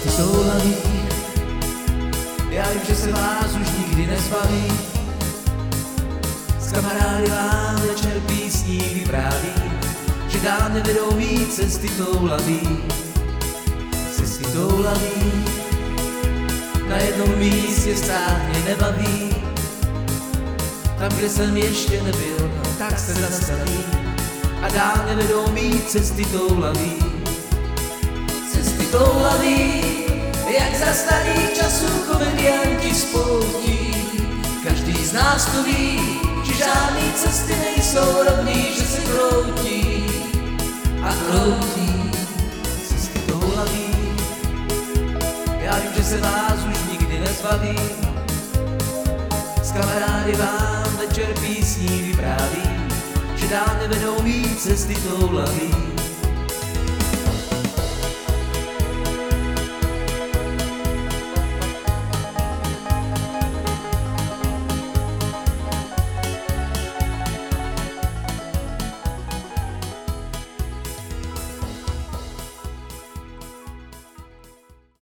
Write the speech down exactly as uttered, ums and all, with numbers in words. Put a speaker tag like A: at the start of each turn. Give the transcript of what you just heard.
A: cesty toulaví. Já vím, že se vás už nikdy nezbaví, s kamarády vám večer písní vypráví, že dál nevedou mít cesty toulaví. Cesty toulaví, na jednom místě stát mě nebaví, tam, kde jsem ještě nebyl, tak se zastaví a dál nevedou mít cesty toulaví. Cesty toulaví, jak za starých časů komedianti spoutí. Každý z nás to ví, že žádný cesty nejsou rovný, že se kroutí a kroutí. Cesty toulaví, já vím, že se vás už nikdy nezbaví, s kamarády vám večer písní vypráví, že dál nevedou mít cesty toulaví.